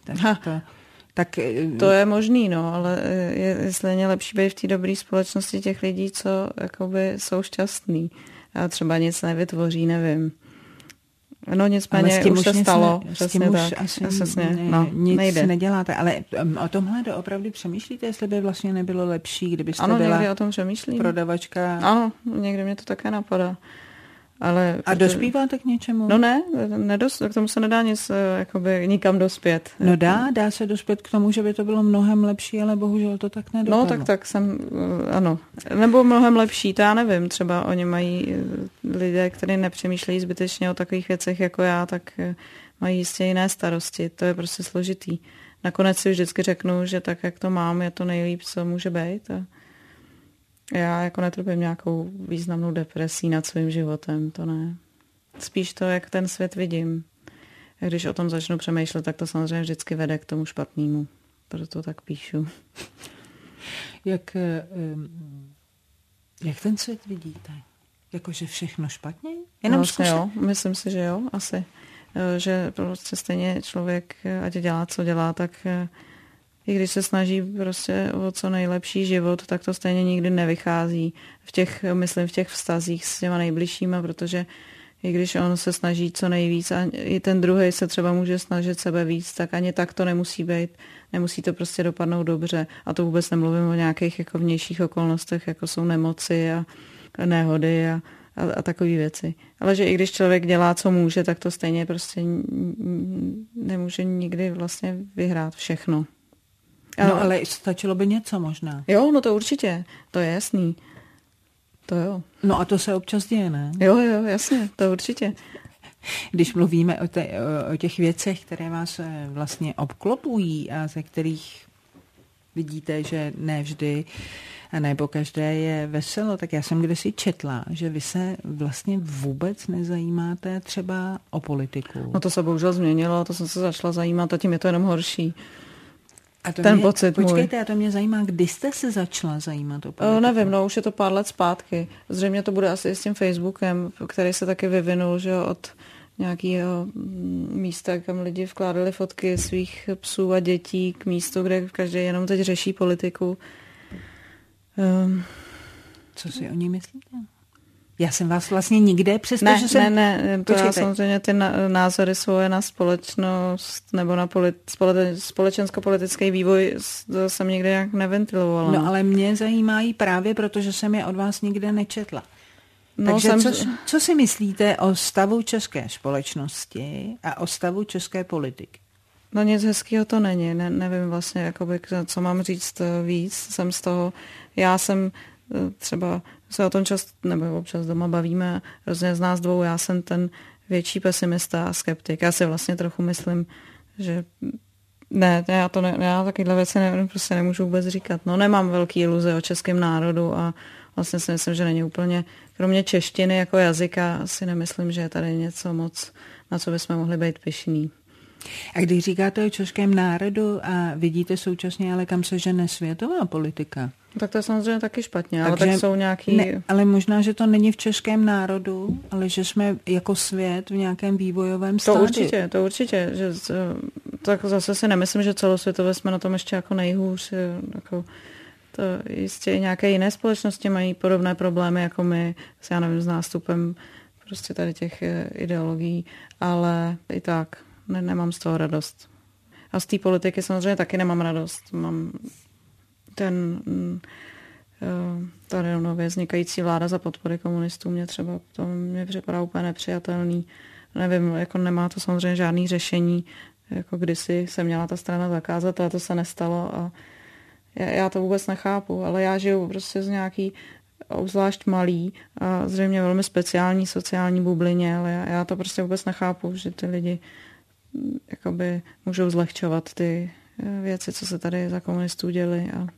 To je možný, no, ale jestli je lepší být v té dobré společnosti těch lidí, co jakoby jsou šťastní a třeba nic nevytvoří, nevím. No nicméně už se stalo. Přesně tak. Nic nejde. Neděláte. Ale o tomhle doopravdy přemýšlíte, jestli by vlastně nebylo lepší, kdybyste byla někdy o tom přemýšlím. Prodavačka? Ano, někdy mě to také napadá. A dospíváte k něčemu? No ne, k tomu se nedá nic, jakoby nikam dospět. No dá se dospět k tomu, že by to bylo mnohem lepší, ale bohužel to tak nedopadlo. No tak jsem, ano. Nebo mnohem lepší, to já nevím. Třeba oni mají lidé, kteří nepřemýšlejí zbytečně o takových věcech jako já, tak mají jistě jiné starosti. To je prostě složitý. Nakonec si vždycky řeknu, že tak, jak to mám, je to nejlíp, co může být. A já jako netrpím nějakou významnou depresí nad svým životem, to ne. Spíš to, jak ten svět vidím. A když o tom začnu přemýšlet, tak to samozřejmě vždycky vede k tomu špatnému. Proto tak píšu. Jak ten svět vidíte? Jakože všechno špatně? Vlastně jo, myslím si, že jo, asi. Že prostě stejně člověk, ať dělá, co dělá, tak i když se snaží prostě o co nejlepší život, tak to stejně nikdy nevychází myslím v těch vztazích s těma nejbližšíma, protože i když on se snaží co nejvíc a i ten druhej se třeba může snažit sebe víc, tak ani tak to nemusí být. Nemusí to prostě dopadnout dobře. A to vůbec nemluvím o nějakých jako vnějších okolnostech, jako jsou nemoci a nehody a takové věci. Ale že i když člověk dělá, co může, tak to stejně prostě nemůže nikdy vlastně vyhrát všechno. No ale stačilo by něco možná. Jo, no to určitě, to je jasný. To jo. No a to se občas děje, ne? Jo, jasně, to určitě. Když mluvíme o těch věcech, které vás vlastně obklopují a ze kterých vidíte, že ne vždy a ne po každé je veselo, tak já jsem kdysi četla, že vy se vlastně vůbec nezajímáte třeba o politiku. No to se bohužel změnilo, to jsem se začala zajímat a tím je to jenom horší. A to ten pocit počkejte, můj. a to mě zajímá, kdy jste se začala zajímat o politiku? Nevím, už je to pár let zpátky. Zřejmě to bude asi s tím Facebookem, který se taky vyvinul, že od nějakého místa, kam lidi vkládali fotky svých psů a dětí k místu, kde každý jenom teď řeší politiku. Co si o ní myslíte? Já jsem vás vlastně nikde, přestože jsem... Ne, to já samozřejmě ty názory svoje na společnost nebo na společensko-politický vývoj jsem nikde nějak neventilovala. No ale mě zajímají právě, protože jsem je od vás nikde nečetla. Takže co si myslíte o stavu české společnosti a o stavu české politiky? No nic hezkého to není. Nevím vlastně, jakoby, co mám říct víc. Jsem z toho, já jsem třeba se o tom nebo občas doma bavíme, hrozně z nás dvou, já jsem ten větší pesimista a skeptik. Já si vlastně trochu myslím, že já takovýhle věci prostě nemůžu vůbec říkat. No, nemám velký iluze o českém národu a vlastně si myslím, že není úplně, kromě češtiny jako jazyka, si nemyslím, že je tady něco moc, na co bychom mohli být pyšní. A když říkáte o českém národu a vidíte současně, ale kam se žene světová politika? Tak to je samozřejmě taky špatně, ale tak jsou nějaký... Ne, ale možná, že to není v českém národu, ale že jsme jako svět v nějakém vývojovém stádiu. To určitě. Že, tak zase si nemyslím, že celosvětově jsme na tom ještě jako nejhůř. Jako, to jistě nějaké jiné společnosti mají podobné problémy jako my, já nevím, s nástupem prostě tady těch ideologií, ale i tak nemám z toho radost. A z té politiky samozřejmě taky nemám radost. Mám tady nově vznikající vláda za podpory komunistů mě připadá úplně nepřijatelný. Nevím, jako nemá to samozřejmě žádný řešení, jako kdysi se měla ta strana zakázat, ale to se nestalo a já to vůbec nechápu, ale já žiju prostě z nějaký obzvlášť malý a zřejmě velmi speciální sociální bublině, ale já to prostě vůbec nechápu, že ty lidi jakoby můžou zlehčovat ty věci, co se tady za komunistů děli a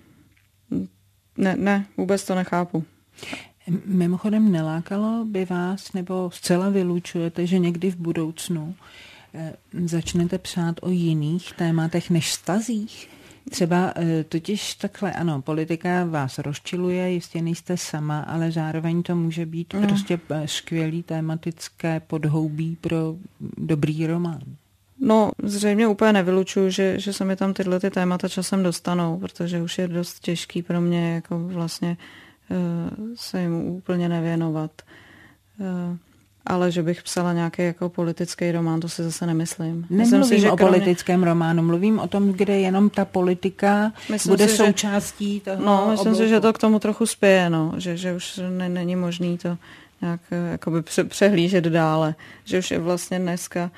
ne, vůbec to nechápu. Mimochodem nelákalo by vás, nebo zcela vylučujete, že někdy v budoucnu začnete psát o jiných tématech než vztazích? Třeba totiž takhle, ano, politika vás rozčiluje, jistě nejste sama, ale zároveň to může být prostě skvělý tematické podhoubí pro dobrý román. No, zřejmě úplně nevylučuju, že se mi tam tyhle ty témata časem dostanou, protože už je dost těžký pro mě jako vlastně se jim úplně nevěnovat. Ale že bych psala nějaký jako politický román, to si zase nemyslím. Nemluvím o politickém románu, mluvím o tom, kde jenom ta politika bude součástí toho No, myslím si, že to k tomu trochu spěje, no. Že už není možný to nějak jakoby přehlížet dále. Že už je vlastně dneska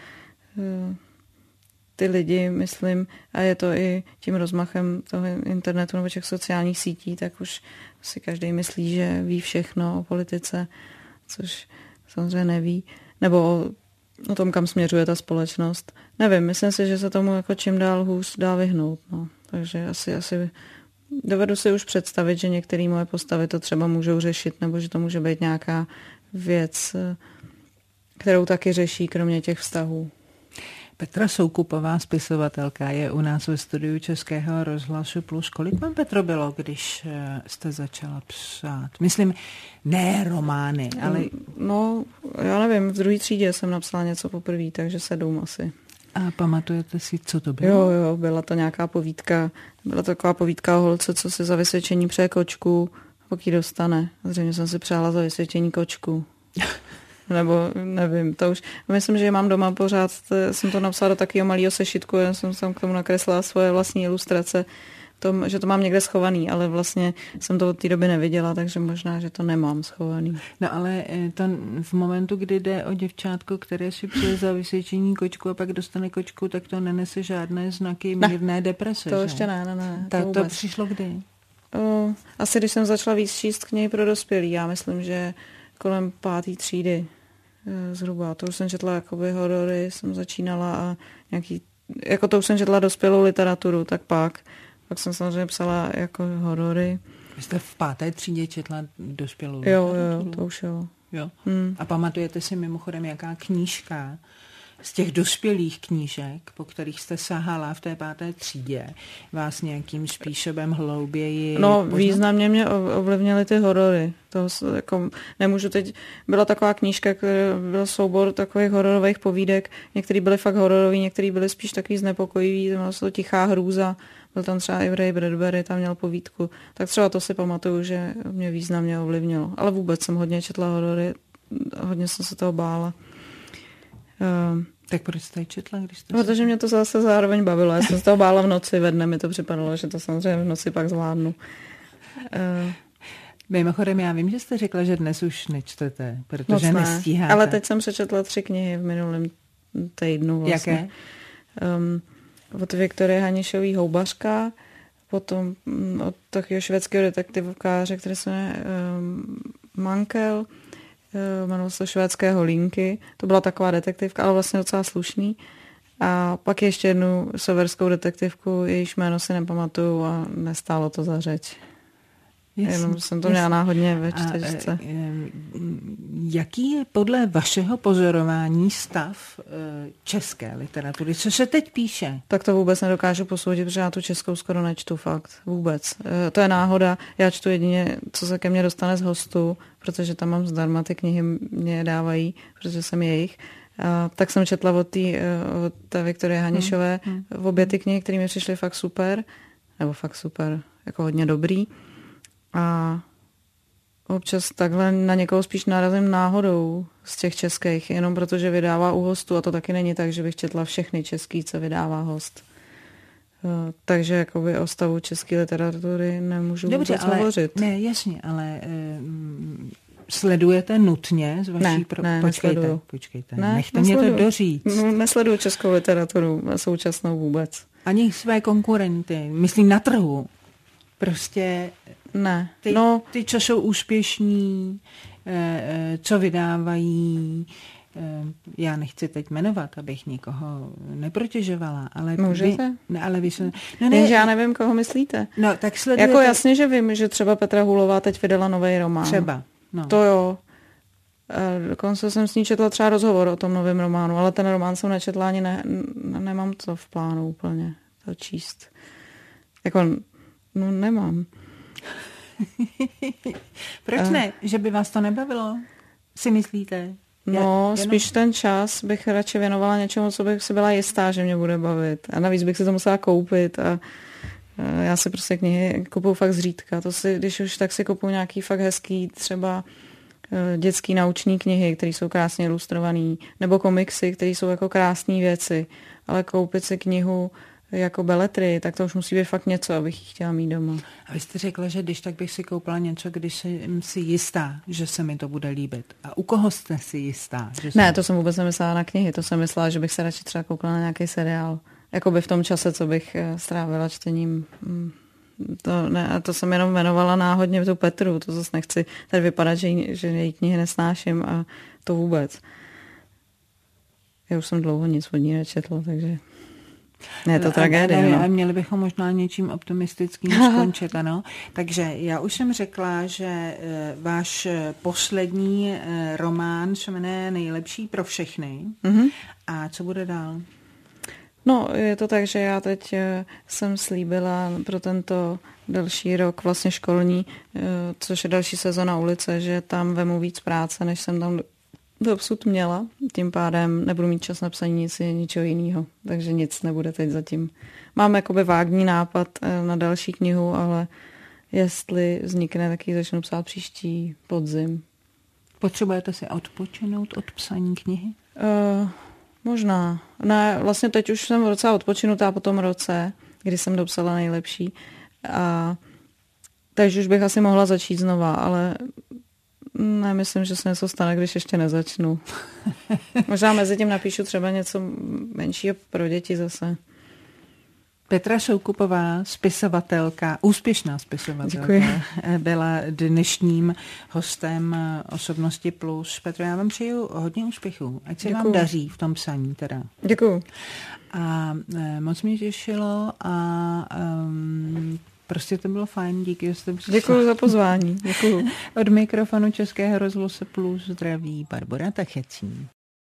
ty lidi, myslím, a je to i tím rozmachem toho internetu nebo těch sociálních sítí, tak už si každý myslí, že ví všechno o politice, což samozřejmě neví, nebo o tom, kam směřuje ta společnost. Nevím, myslím si, že se tomu jako čím dál hůř dá vyhnout. No. Takže asi dovedu si už představit, že některé moje postavy to třeba můžou řešit, nebo že to může být nějaká věc, kterou taky řeší, kromě těch vztahů. Petra Soukupová, spisovatelka, je u nás ve studiu Českého rozhlasu Plus. Kolik vám, Petro, bylo, když jste začala psát? Myslím, ne romány, ale... No, já nevím, v 2. třídě jsem napsala něco poprvé, takže 7 asi. A pamatujete si, co to bylo? Jo, byla to nějaká povídka. Byla to taková povídka o holce, co si za vysvědčení přeje kočku, pak ji dostane. Zřejmě jsem si přála za vysvědčení kočku. Nebo nevím, to už, myslím, že je mám doma pořád, jsem to napsala do takového malého sešitku, já jsem tam k tomu nakreslila svoje vlastní ilustrace, že to mám někde schovaný, ale vlastně jsem to od té doby neviděla, takže možná, že to nemám schovaný. No ale to v momentu, kdy jde o děvčátko, které si přeje za vysvědčení kočku a pak dostane kočku, tak to nenese žádné znaky mírné deprese. To že? Ještě ne. Tak to přišlo kdy? Asi když jsem začala víc číst knihy pro dospělí, já myslím, že kolem 5. třídy zhruba. To už jsem četla jakoby horory, jsem začínala a nějaký, jako to už jsem četla dospělou literaturu, tak pak jsem samozřejmě psala jako horory. Vy jste v 5. třídě četla dospělou literaturu? Jo, to už jo. A pamatujete si mimochodem, jaká knížka z těch dospělých knížek, po kterých jste sahala v té 5. třídě, vás nějakým způsobem hlouběji poznat? Významně mě ovlivnily ty horory. To jako nemůžu teď... Byla taková knížka, byl soubor takových hororových povídek. Některý byly fakt hororový, některý byly spíš takový znepokojivý. Byla to Tichá hrůza. Byl tam třeba i Ray Bradbury, tam měl povídku. Tak třeba to si pamatuju, že mě významně ovlivnilo. Ale vůbec jsem hodně četla horory. Hodně jsem se toho bála. Tak proč jste četla? Protože mě to zase zároveň bavilo. Já jsem se toho bála v noci, ve dne mi to připadalo, že to samozřejmě v noci pak zvládnu. Mimochodem, já vím, že jste řekla, že dnes už nečtete, protože nestíháte. Ale teď jsem přečetla 3 knihy v minulém týdnu. Vlastně. Jaké? Od Viktorie Hanišové Houbařka, potom od takového švédského detektivkáře, který se jmenuje Mankel, jmenoval se Švédské holínky. To byla taková detektivka, ale vlastně docela slušný. A pak ještě jednu severskou detektivku, jejíž jméno si nepamatuju a nestálo to za řeč. Jenom jsem to měla náhodně ve čtečce. Jaký je podle vašeho pozorování stav české literatury? Co se teď píše? Tak to vůbec nedokážu posoudit, protože já tu českou skoro nečtu fakt. Vůbec. To je náhoda. Já čtu jedině, co se ke mně dostane z hostu, protože tam mám zdarma, ty knihy mě dávají, protože jsem jejich. Tak jsem četla od té Viktorie Hanišové obě ty knihy, které mi přišly fakt super, jako hodně dobrý. A občas takhle na někoho spíš narazím náhodou z těch českých, jenom protože vydává u hostu a to taky není tak, že bych četla všechny český, co vydává host. Takže jakoby o stavu české literatury nemůžu vůbec hovořit. Ne, jasně, ale sledujete nutně z vaší... Počkejte, nechte mě to doříct. Nesleduju českou literaturu současnou vůbec. Ani své konkurenty, myslím na trhu. Prostě ne. Ty, co jsou úspěšní, co vydávají, já nechci teď jmenovat, abych nikoho neprotěžovala, ale... Můžete? Jenže já nevím, koho myslíte. No, tak sledujete... Jako jasně, že vím, že třeba Petra Hulová teď vydala nový román. Třeba, no. To jo. Dokonce jsem s ní četla třeba rozhovor o tom novém románu, ale ten román jsem nečetla ani nemám to v plánu úplně to číst. Jako... No nemám. Proč ne? Že by vás to nebavilo? Si myslíte? Spíš ten čas bych radši věnovala něčemu, co bych si byla jistá, že mě bude bavit. A navíc bych si to musela koupit a já si prostě knihy kupuju fakt zřídka. To si, když už tak si kupuju nějaký fakt hezký třeba dětský nauční knihy, které jsou krásně ilustrované, nebo komiksy, které jsou jako krásné věci. Ale koupit si knihu jako beletry, tak to už musí být fakt něco, abych ji chtěla mít doma. A vy jste řekla, že když tak bych si koupila něco, když jsem si jistá, že se mi to bude líbit. A u koho jste si jistá? Ne, to jsem vůbec nemyslela na knihy, to jsem myslela, že bych se radši třeba koupila na nějaký seriál. Jakoby v tom čase, co bych strávila čtením. To jsem jenom jmenovala náhodně tu Petru, to zase nechci tady vypadat, že její knihy nesnáším a to vůbec. Já už jsem dlouho nic od ní nečetla, takže... Ne, to tragédie. A měli bychom možná něčím optimistickým skončit, ano. Takže já už jsem řekla, že váš poslední román se jmenuje Nejlepší pro všechny. Mm-hmm. A co bude dál? No, je to tak, že já teď jsem slíbila pro tento další rok vlastně školní, což je další sezona ulice, že tam vemu víc práce, než jsem tam dosud měla. Tím pádem nebudu mít čas na psaní ničeho jiného, takže nic nebude teď zatím. Mám jakoby vágní nápad na další knihu, ale jestli vznikne, tak ji začnu psát příští podzim. Potřebujete si odpočinout od psaní knihy? Možná. Ne, vlastně teď už jsem docela odpočinutá po tom roce, kdy jsem dopsala Nejlepší. Takže už bych asi mohla začít znova, ale ne, myslím, že se něco stane, když ještě nezačnu. Možná mezi tím napíšu třeba něco menšího pro děti zase. Petra Soukupová, spisovatelka, úspěšná spisovatelka, děkuji, byla dnešním hostem Osobnosti Plus. Petro, já vám přeju hodně úspěchů. Ať se vám daří v tom psaní teda. Děkuju. A moc mě těšilo a prostě to bylo fajn, díky, že jste přišla. Děkuju za pozvání. Děkuju. Od mikrofonu Českého rozhlasu Plus zdraví Barbora Tachecí.